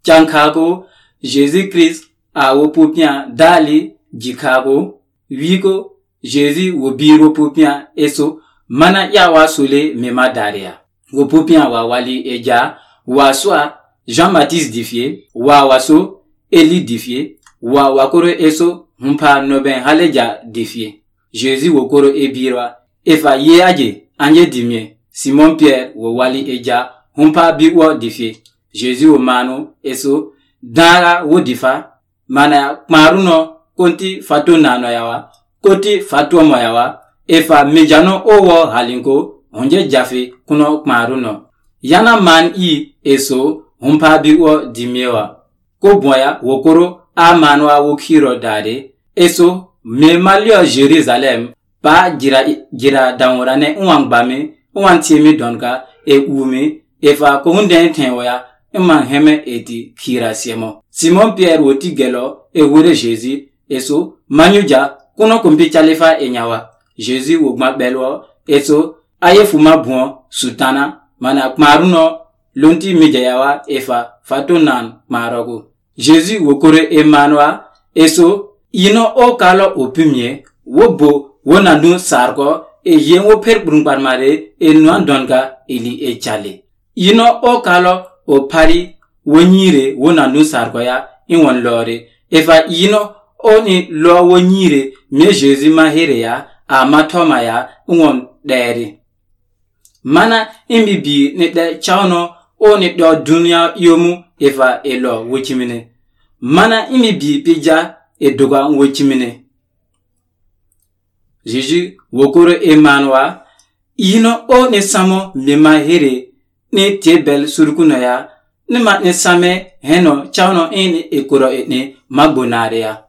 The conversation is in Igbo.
Chankago, Jésus-Christ a wopopia dali jikago, wigo, Jésus wobiro popia eso, mana ya wasole mema daria. Wopopia wa wali eja, waswa Jean-Baptiste difie, wa waso Eli difie, wa wakoro eso, humpa noben haleja difie. Jésus wokoro ebirwa, efa ye aje, anje dimye, Simon Pierre wo wali eja, humpa biwa difie. Jésus wo manu eso, dara wo difa, mana maruno konti fato nano yawa, koti fato mo yawa, efa mejano owo halinko, onje jafe kuno maruno. Yana man i eso, humpa biwa dimyewa. Ko boya wokoro a manwa wokiro dare, eso me malio Jerusalem, pa gira dangorane uwangbame, uwantimi donka, e ume, efa kohunde tenwaya, man heme eti kira siemo. Simon Pierre woti gelo e wure Jésus eso manyuja kuno kumbi chalefa enyawa. Jésus wogma belwo eso aye fuma bon sutana mana maruno lonti mijayawa efa fatonan marogo. Jésus wokore emanwa eso ino o kalo opimye wobo wonanu sarko e yenwo per brungbarmare e nuan donga ili e chale. Ino o kalo o pari wonyire wona nu sarkoya inwon lore efa yino oni lo wonyire me Jésus mahere ya amatoma ya inwon dere mana imbibi ne de chawno oni do dunya yomu efa elo wochimine mana imbibi pija edoga wochimine. Jésus wokoro emanwa yino oni samo me mahere ni tebel surukuna ya ni ma ni same heno chawno ini ekoro etne magbonare ya.